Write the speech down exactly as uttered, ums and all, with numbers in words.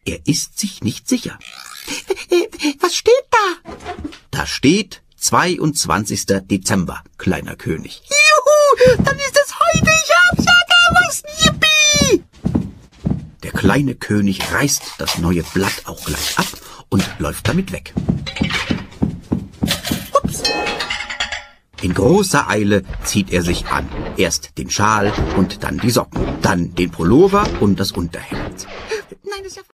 Er ist sich nicht sicher. Was steht da? Da steht zweiundzwanzigster Dezember, kleiner König. Juhu, dann ist es heute. Ich hab's ja gewusst. Yippie! Der kleine König reißt das neue Blatt auch gleich ab und läuft damit weg. Ups. In großer Eile zieht er sich an. Erst den Schal und dann die Socken, dann den Pullover und das Unterhemd. Nein, das ist ja